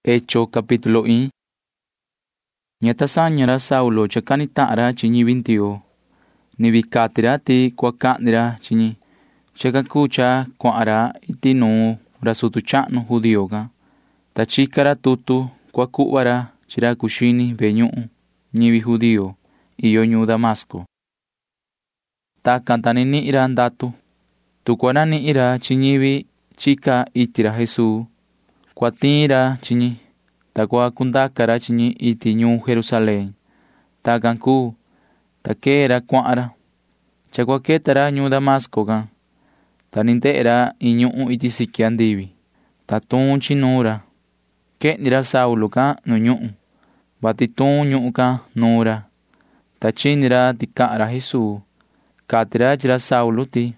Hecho capítulo 1. Ñata sañara Saulo chakani ta'ara chiñi vintiyo. Ni vikatira ti kuaka'nira chiñi. Chakakucha kua'ara iti nuu rasutu cha'nu judíoga. Tachikara tutu kuakuvara chira kuxini veñu'u ñivi judío iyo ñuu Damasco. Takan tani ni'ira ndatu. Tukuara ni'ira chiñivi chika itira Jesús. Kuatira chiñi. Takua kundakara chiñi iti ñuu Jerusalén. Takan ku takera kua'ara. Chakuaketara ñuu Damasco kan. Taninte'era iñu'u iti sikya ndivi. Tatun chinura. Ke'nira Saulo kan nu ñu'u. Batitun ñu'u kan nura. Tachinira tika'ra Jesús. Katira chira Saulo ti.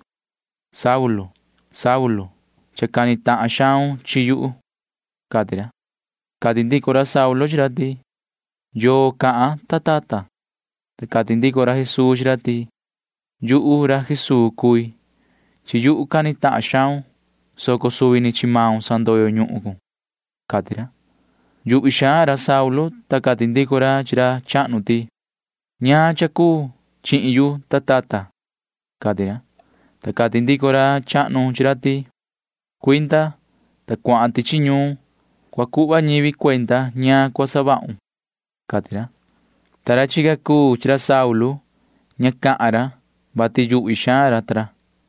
Saulo, Saulo, chakani ta'a xaun chiyu'u. Katira. Katindikora Saulo chira ti. Yo ka'a tatata. Katindikora Jesús chira ti. Yu'u ra Jesús kui. Chiyu'u kani ta'a xaun. Soko suvi ni chimaun sandoyo ñu'u kun. Katira. Yu'u xa ra Saulo ta katindikora chira cha'nu ti. Ña chaku chi'yu tatata. Katira. Ta katindikora cha'nu chira ti. Kuinta ta kua'an ti chiñu. Kuaku'va ñivi kuenta ña kuasava'un. Katira. Tara chikaku chira Saulo. Ña ka'ara. Bati yu'u xara tara.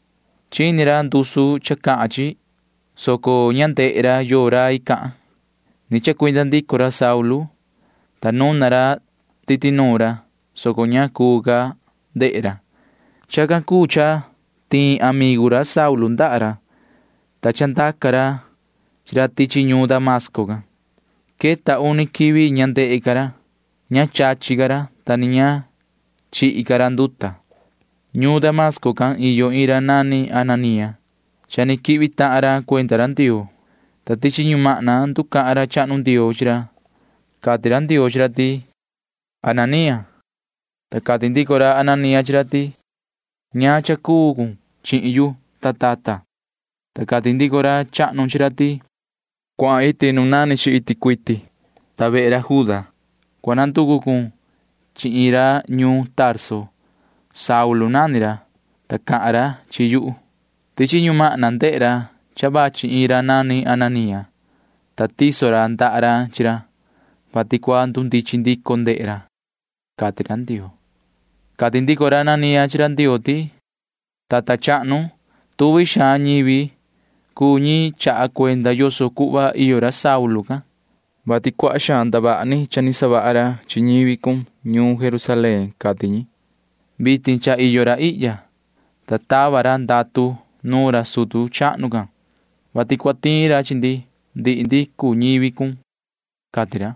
Chinira ndusu chaka'achi. Soko ñante'era yora ika'a. Ni chakuinta ndikora Saulo. Ta nunara titinura. Soko ña kuga de'era. Chakan kucha ti amigura Saulo nda'ara. Ta chantakara chira tichi ñuu Damasco kan. Keta uni kivi ñante'ekara. Ña chachikara tani ña chi'ikara nduta. Ñuu Damasco kan iyo ira nani Ananía. Chani kivi ta'ara kuentara Ndiyo. Ta tichi ñuma'na nduka'ara cha'nu Ndiyo chira. Katira Ndiyo chira ti. Ananía. Ta katindikora Ananía chira ti. Ña chakukun chi'yu tatata. Ta katindikora cha'nu chira ti. Kua'a iti nunani chi iti kuiti. Ta ve'era Juda. Kuanantukukun chi'ira ñuu Tarso. Saulo nanira. Ta ka'ara chiyu'u. Tichi ñuma'na nde'era chava chi'ira nani Ananía. Ta tisora nda'ara chira. Vatikua ndundichi ndiko nde'era. Katira Ndiyo. Katindikora Ananía chira Ndiyo ti. Tata cha'nu tuvi xa ñivi kuñi cha'a kuenda yoso ku'va iyora Saulo ka. Vatikua xa ndava'ani chani sava'ara chi ñivi kun ñuu Jerusalén katiñi. Vitin cha iyora i'ya. Ta tavara ndatu nura sutu cha'nu kan. Vatikuatira chindi ndi'ndi ku ñivi kun. Katira.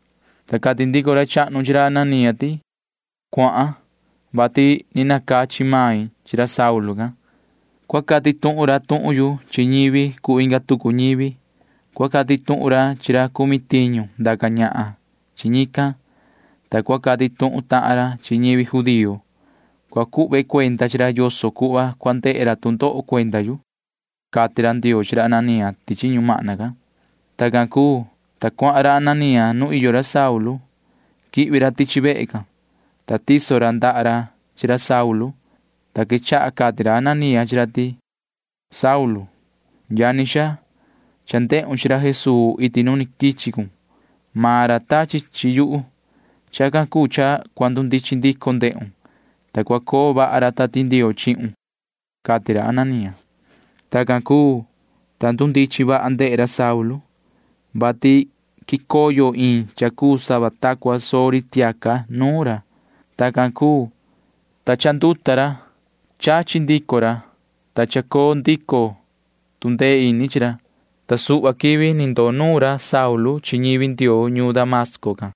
Ta katindikora cha'nu chira Ananía ti. Kua'a. Vati ninakachi mai chira Saulo kan. Kuakati tu'ura tu'uyu chi ñivi ku inga tuku ñivi. Kuakati tu'ura chira kumitiñu ndaka ña'a chi ñika. Ta kuakati tu'u ta'ara chi ñivi judío. Kuaku've kuenta chira yoso ku'va kuante'era tunto'o kuenta yu. Katira Ndiyo chira Ananía tichi ñuma'na kan. Takan ku ta kua'ara Ananía nu iyora Saulo. Ki'vira tichi ve'e kan. Ta tisora nda'ara chira Saulo. Ta kicha'a katira Ananía chira ti. Saulo, yani xa. Chante'un chira Jesús iti nuni kichikun. Mara tachi chiyu'u. Chakan kucha kuandu ndichi ndiko nde'un. Ta kuako va'ara tati Ndiyo chi'un. Katira Ananía. Takan ku tantu ndichi va'a nde'era Saulo. Vati kikoyo in chakusa vatakua sori tiaka nura. Takan ku ta chandutara. Chachi ndikora. Ta chako ndiko tunde ini chira. Ta su'va kivi nindo nura Saulo chi ñivi Ndiyo ñuu Damasco kan.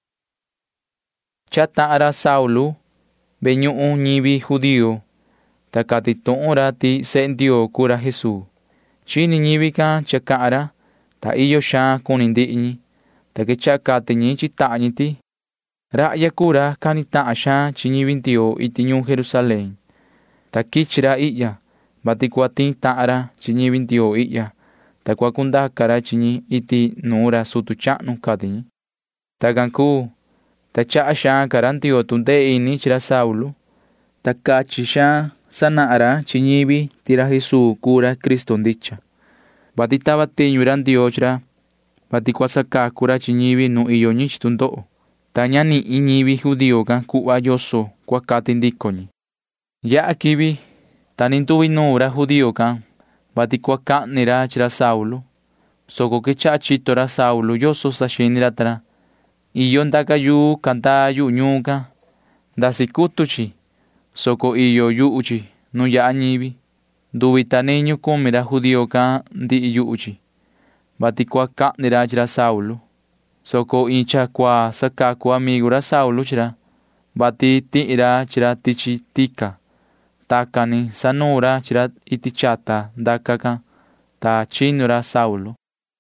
Chata'ara Saulo veñu'u ñivi judío. Ta katitu'ura ti se'e Ndiyo kura Jesús. Chini ñivi kan chaka'ara. Ta iyo xa kuni ndi'ñi. Ta kicha'a katiñi chi ta'ñi ti. Ra'ya kura kani ta'a xa chi ñivi Ndiyo iti ñuu Jerusalén. Ta kichira i'ya. Vatikuatin ta'ara chi ñivi Ndiyo i'ya. ta kuakundaka ra chi ñi iti nuu ra sutu cha'nu kati ñi. Takan kuu ta cha'a xaan ka ra Ndioo tundee ini chi ra Saulo, ta kachi xaan sana'a ra chi ñivi ti ra Jesús kuu ra Cristo ndicha. Vati tava tiñu ra Ndioo chi ra, vati kuasakaku ra chi ñivi nu iyo ñi chi tundo'o. Ta ña ni'i ñivi judío kan ku'va yoso kuakati ndiko ñi. Ya'a kivi ta ni nduvi nuu ra judío kan vati kuaka'ni ra chi ra Saulo, soko kecha'a chito ra Saulo yoso saxini ra ta ra. Iyo ndaka yuu kandaa yu'u ñuu kan, ndasi kutu chi, soko iyo yu'u chi nu ya'a ñivi. Nduvi ta niñu kumi ra judío kan ndi'i yu'u chi, vati kuaka'ni ra chi ra Saulo. Soko in chakua sakaku amigo ra Saulo chi ra, vati ti'i ra chi ra tichi tika. Takani sanuu ra chi ra iti chata ndaka kan, ta chinu ra Saulo.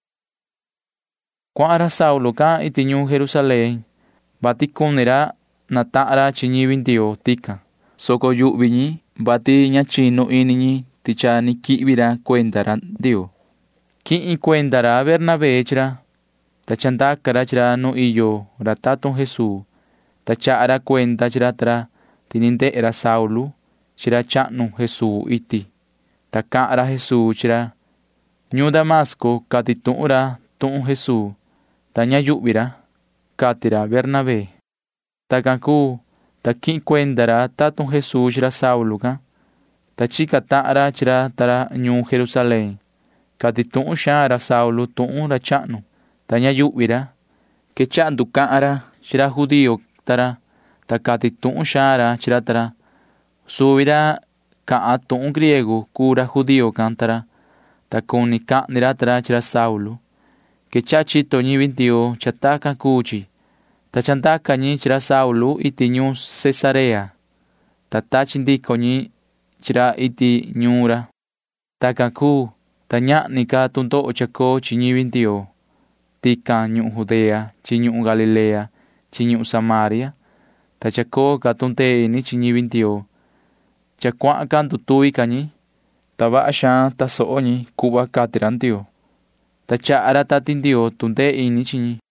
Kua'a ra Saulo kan iti ñuu Jerusalén, vati kuni ra nata'a ra chi ñivi Ndioo tika. Soko yu'vi ñi vati ña chinu ini ñi ticha ni ki'vi ra kuenda ra Ndioo. Ki'in kuenda ra Bernabé chi ra, ta chandaka ra chi ra nu iyo ra tatun Jesús, ta cha'a ra kuenda chi ra ta ra tini nde'e ra Saulo chi ra cha'nu Jesús iti. Ta ka'an ra Jesús chi ra ñuu Damasco kati tu'un ra tu'un Jesús, ta ña yu'vi ra, kati ra Bernabé. Takan kuu ta ki'in kuenda ra tatun Jesús chi ra Saulo kan, ta chika ta'an ra chi ra ta ra ñuu Jerusalén. Kati tu'un xaan ra Saulo tu'un ra cha'nu, ta ña yu'vi ra. Kecha'a nduka'an ra chi ra judío ta ra, ta kati tu'un xaan ra chi ra ta ra. Suvi ra ka'an tu'un griego kuu ra judío kan ta ra, ta kuni ka'ni ra ta ra chi ra Saulo. Kecha'a chito ñivi Ndioo cha takan kuu chi, ta chandaka ñi chi ra Saulo iti ñuu Cesarea, ta tachi ndiko ñi chi ra iti ñuu ra. Takan kuu ta ña'ni ka tundo'o chakoo chi ñivi Ndioo tikan ñu'u Judea chi ñu'u Galilea chi ñu'u Samaria, ta chakoo ka tundee ini chi ñivi Ndioo. Cha kua'an ka ndutuvi ka ñi, ta va'a xaan taso'o ñi ku'va kati ra Ndioo, ta cha'a ra Tati Ndioo tundee ini chi ñi.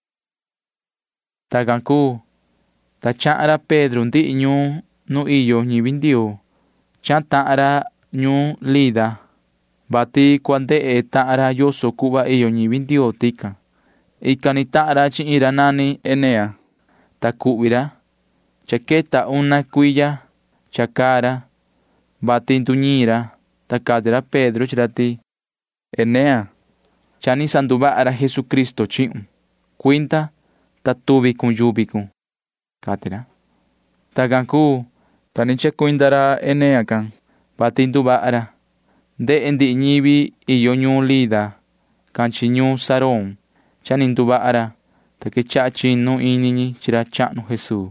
Takan kuu ta cha'an ra Pedro ndi'i ñuu nu iyo ñivi Ndioo, cha'an ta'an ra ñuu Lida, vati kuande'e ta'an ra yoso ku'va iyo ñivi Ndioo tikan. Ikani ta'an ra chi'in ra nani Enea, ta ku'vi ra. Cha keta una kuiya cha kaa ra, vati nduñii ra, ta kati ra Pedro chi ra ti: Enea, cha ni sanduva'a ra Jesucristo chi'un. Kuinta ta tuvi kun yuvi kun, kati ra. Takan kuu ta ni chakuinta ra Enea kan, vati nduva'a ra. Nde'e ndi'i ñivi iyo ñuu Lida kan chi ñuu Sarón, cha ni nduva'a ra, ta kecha'a chinu ini ñi chi ra cha'nu Jesús.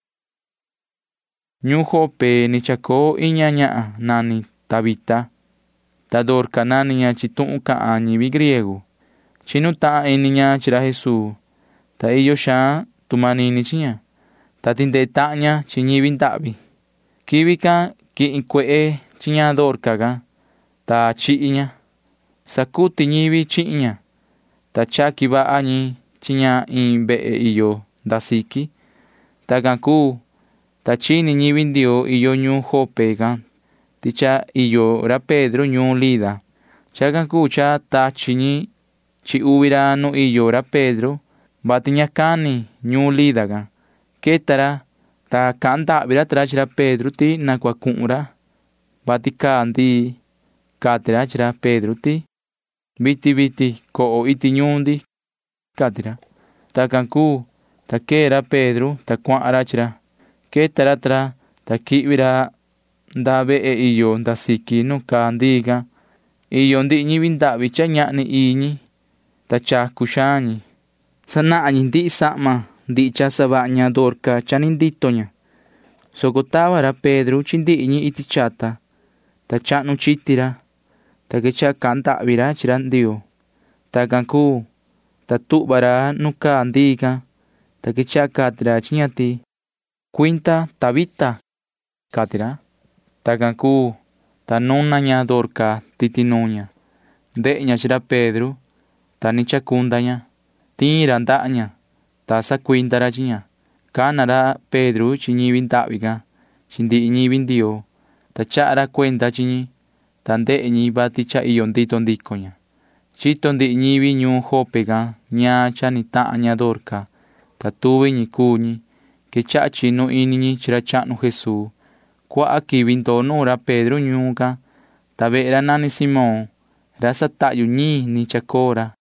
Ñuu Jope ni chakoo iña ña'a nani Tabita, ta Dorca nani ña chi tu'un ka'an ñivi griego. Chinu ta'an ini ña chi ra Jesús, ta iyo xaan tumanini chi ña, ta tindee ta'an ña chi ñivi nda'vi. Kivi kan ki'in kue'e chi ña Dorca kan, ta chi'i ña. Sakuti ñivi chi'i ña, ta chaki va'a ñi chi ña in ve'e iyo ndasiki. Takan kuu ta chini ñivi Ndioo iyo ñuu Jope kan, ticha iyo ra Pedro ñuu Lida. Chakan kuu cha tachi ñi chi uvi ra nu iyo ra Pedro, vati ña kani ñuu Lida kan. Keta ra, ta ka'an nda'vi ra ta ra chi ra Pedro ti na kuaku'un ra, vati kaa ndi, kati ra chi ra Pedro ti: Viti ko'o iti ñuu ndi, kati ra. Takan kuu ta kee ra Pedro ta kua'an ra chi ra. Keta ra ta ra, ta ki'vi ra nda ve'e iyo ndasiki nu kaa ndi kan. Iyo ndi'i ñivi nda'vi cha ña'ni iñi, ta chaku xaan ñi. Sana'a ñi ndi'i sa'ma ndi'i cha sava'a ña Dorca cha ni ndito ña. Soko tava ra Pedro chi ndi'i ñi iti chata, ta cha'nu chiti ra, ta kecha'a ka'an nda'vi ra chi ra Ndioo. Takan kuu ta tu'va ra nu kaa ndi kan, ta kecha'a kati ra chi ña ti: Kuinta Tabita, kati ra. Takan kuu ta nuna ña Dorca titi nuu ña. nde'e ña chi ra Pedro, ta ni chakunda ña. Tiin ra nda'a ña, ta sakuinda ra chi ña. Kana ra Pedro chi ñivi nda'vi can chi ndi'i ñivi Ndioo, ta cha'a ra kuenda chi ñi, ta nde'e ñi vati cha iyo ndito ndiko ña. Chito ndi'i ñivi ñuu Jope can ñaa cha ni ta'an ña Dorca, ta tuvi ñi kuu ñi. Quecha'a chinu ini ñi chi ra cha'nu Jesús. Cua'a kivi ndoo nuu ra Pedro ñuu can, ta ve'e ra nani Simón, ra sata'yu ñii ni chakoo ra.